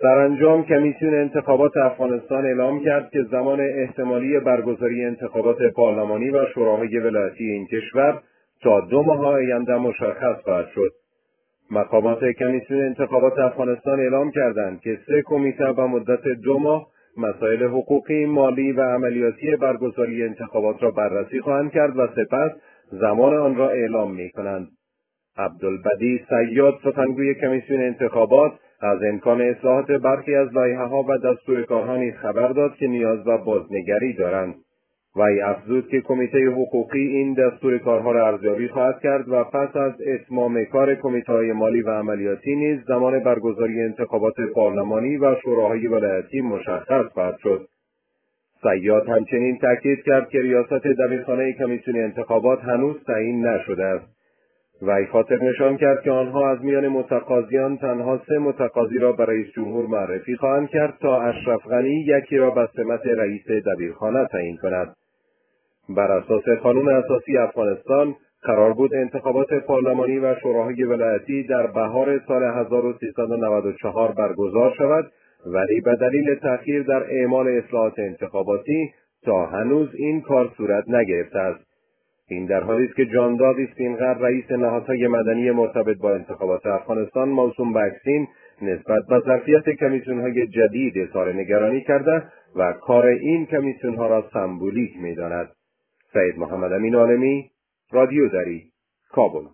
سرانجام کمیسیون انتخابات افغانستان اعلام کرد که زمان احتمالی برگزاری انتخابات پارلمانی و شوراهای ولایتی این کشور تا 2 ماه آینده مشخص خواهد شد. مقامات کمیسیون انتخابات افغانستان اعلام کردند که 3 کمیته به مدت 2 ماه مسائل حقوقی، مالی و عملیاتی برگزاری انتخابات را بررسی خواهند کرد و سپس زمان آن را اعلام می‌کنند. عبدالبدی صیاد، سخنگوی کمیسیون انتخابات، از امکان اصلاحات برخی از لایحه‌ها و دستورکارها نیز خبر داد که نیاز به بازنگری دارند. وی افزود که کمیته حقوقی این دستورکارها را ارزیابی خواهد کرد و پس از اتمام کار کمیته‌های مالی و عملیاتی نیز زمان برگزاری انتخابات پارلمانی و شوراهای ولایتی مشخص خواهد شد. صیاد همچنین تاکید کرد که ریاست دبیرخانه کمیسیون انتخابات هنوز تعیین نشده است. وی خاطر نشان کرد که آنها از میان متقاضیان تنها 3 متقاضی را به رئیس جمهور معرفی خواهند کرد تا اشرف غنی یکی را به سمت رئیس دبیرخانه تعیین کند. بر اساس قانون اساسی افغانستان قرار بود انتخابات پارلمانی و شوراهای ولایتی در بهار سال 1394 برگزار شود، ولی به دلیل تأخیر در اعمال اصلاحات انتخاباتی تا هنوز این کار صورت نگرفته است. این در حالی است که جانداد استینقر، رئیس نهادهای مدنی مرتبط با انتخابات افغانستان موسوم به اکسین، نسبت به ظرفیت کمیسیون‌های جدید اظهار نگرانی کرده و کار این کمیسیون‌ها را سمبولیک می‌داند. سید محمد امین عالمی، رادیو دری، کابل.